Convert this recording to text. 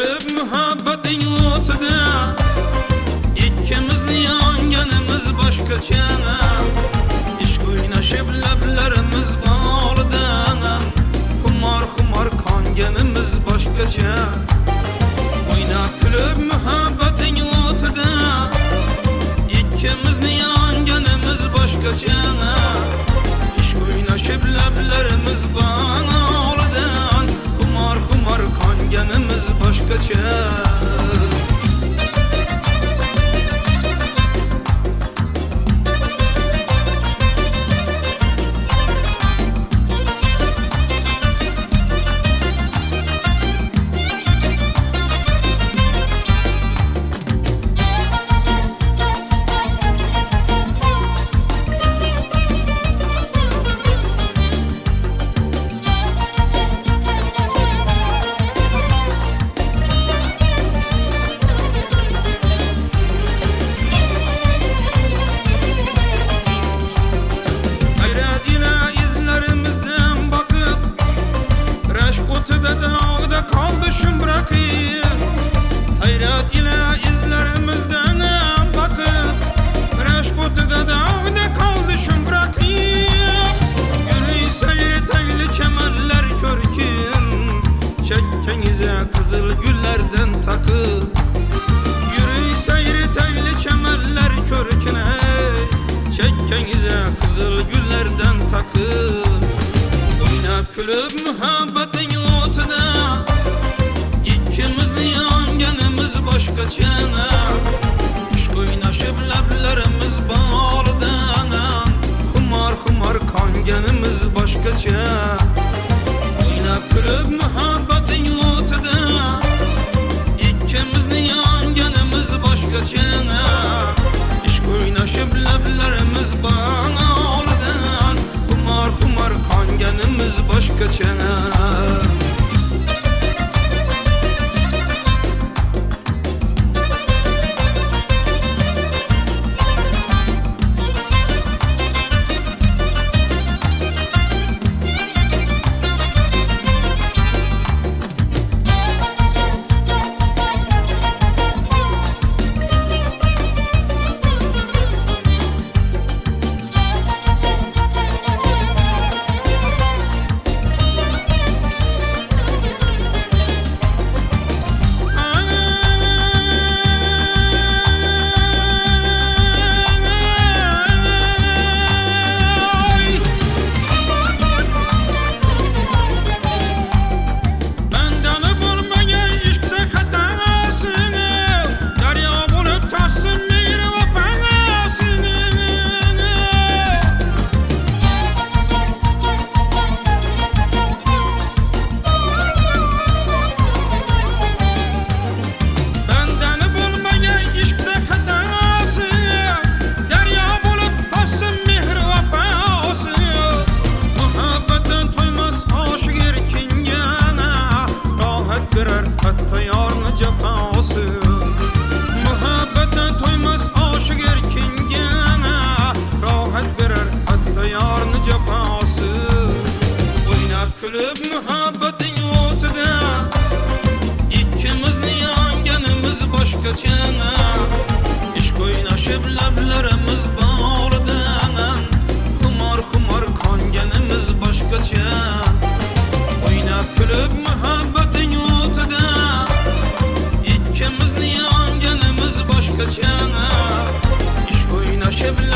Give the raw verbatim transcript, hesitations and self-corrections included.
kulib muhabbating o'tida ikkimizni yonganimiz boshqacha ishq o'ynashib lablarimiz bog'lidan xumor xumor qonganimiz boshqacha o'ynab kulib muhabbating o'tida ikkimizni yonganimiz boshqacha ishq o'ynashib lablarimiz bog'lidan xumor xumor qonganimiz boshqacha kulib muhabbating o'tida ikkimizni yonganimiz boshqacha ishq o'ynashib lablarimiz bog'lidan xumor xumor qonganimiz boshqacha o'ynab kulib muhabbating o'tida ikkimizni yonganimiz boshqacha ishq o'ynashib lablarimiz bog'lidan xumor xumor qonganimiz boshqacha kulib muhabbating o'tida ikkimizni yonganimiz boshqacha ishq o'ynashib lablarimiz bog'lidan xumor xumor qonganimiz boshqacha o'ynab kulib muhabbating o'tida ikkimizni yonganimiz boshqacha ishq o'ynashib